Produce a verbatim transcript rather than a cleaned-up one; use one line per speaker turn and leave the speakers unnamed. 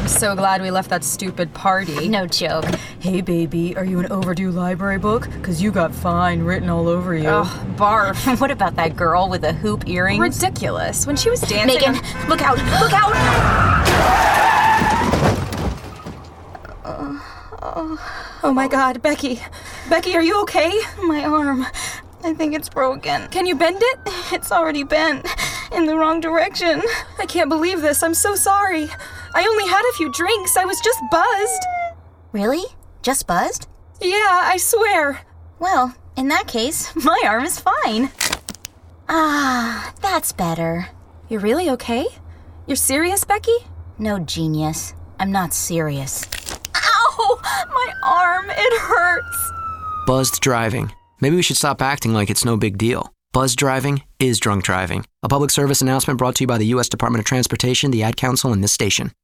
I'm so glad we left that stupid party.
No joke.
Hey, baby, are you an overdue library book? Because you got fine written all over you.
Oh, barf. What about that girl with the hoop earrings?
Ridiculous. When she was dancing...
Megan,
on...
look out! Look out!
Oh my God, Becky. Becky, are you okay?
My arm. I think it's broken.
Can you bend it?
It's already bent. In the wrong direction.
I can't believe this. I'm so sorry. I only had a few drinks. I was just buzzed.
Really? Just buzzed?
Yeah, I swear.
Well, in that case, my arm is fine. Ah, that's better.
You're really okay? You're serious, Becky?
No, genius. I'm not serious. Ow! My arm, it hurts.
Buzzed driving. Maybe we should stop acting like it's no big deal. Buzzed driving is drunk driving. A public service announcement brought to you by the U S Department of Transportation, the Ad Council, and this station.